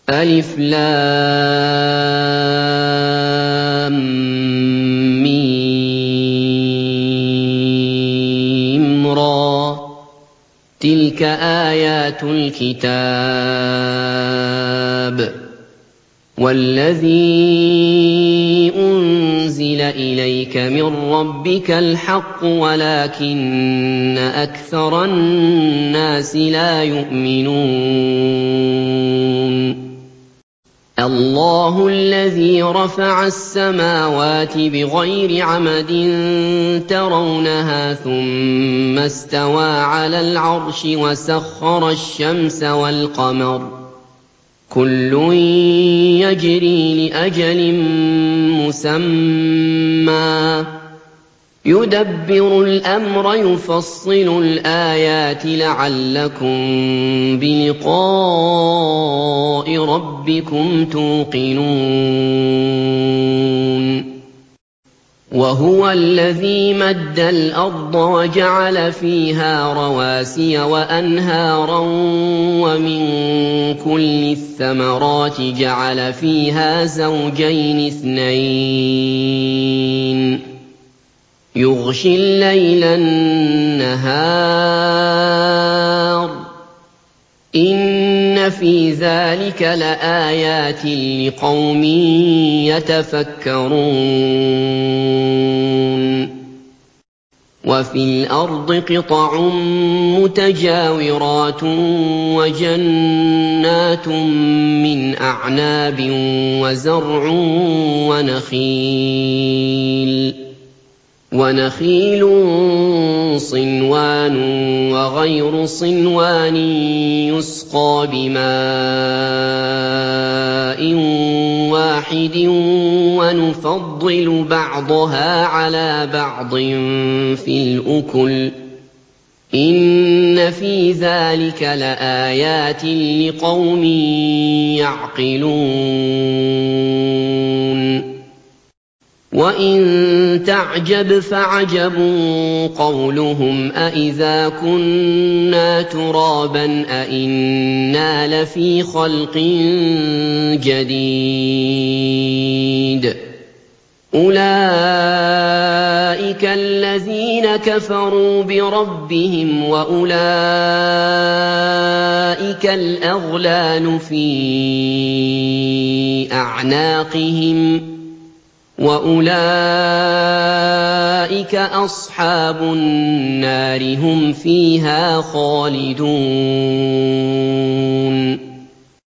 ألف لام ميم را تلك آيات الكتاب والذي أنزل إليك من ربك الحق ولكن أكثر الناس لا يؤمنون الله الذي رفع السماوات بغير عمد ترونها ثم استوى على العرش وسخر الشمس والقمر كل يجري لأجل مسمى يدبر الأمر يفصل الآيات لعلكم بلقاء ربكم توقنون وهو الذي مد الأرض وجعل فيها رواسي وأنهارا ومن كل الثمرات جعل فيها زوجين اثنين يغشي الليل النهار إن في ذلك لآيات لقوم يتفكرون وفي الأرض قطع متجاورات وجنات من أعناب وزرع ونخيل صنوان وغير صنوان يسقى بماء واحد ونفضل بعضها على بعض في الأكل إن في ذلك لآيات لقوم يعقلون وإن تعجب فعجب قولهم أإذا كنا ترابا أإنا لفي خلق جديد أولئك الذين كفروا بربهم وأولئك الأغلال في أعناقهم وأولئك أصحاب النار هم فيها خالدون